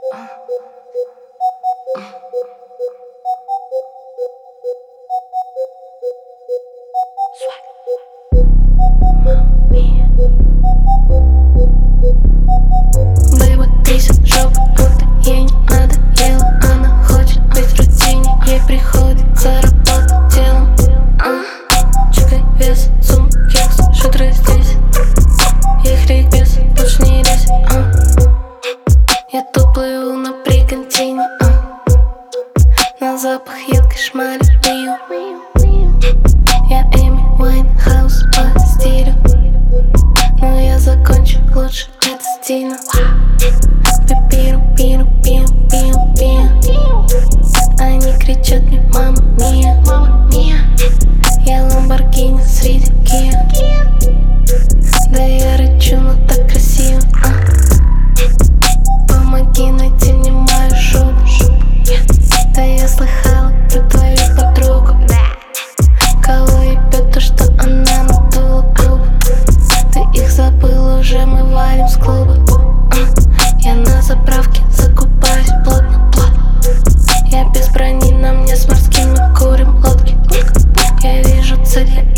Бэйба трясет жопу, будто ей не надоело. Она хочет быть в рутине, ей приходится работать телом. Чекай вес, сумма, кекс, шутеры здесь. Их регбез, лучше не лезь. Я тут плыву на бригантине, на запах едкой шмали лью. Я Эми Уайнхаус по стилю, но я закончу лучше, это стильно. Пипиру, пиру, пиу, пиу, пиу. Они кричат мне мама мия, мама мия. Я Ламборгини среди Киа. Да я рычу, но так красиво. Помоги найти мне мою шубу. Да я слыхала про твою подругу. Кого ебет то, что она надула губы. Ты их забыл уже, мы валим с клуба. Я на заправке закупаюсь плотно. Я без брони, на мне с морскими курим лодки. Я вижу цель.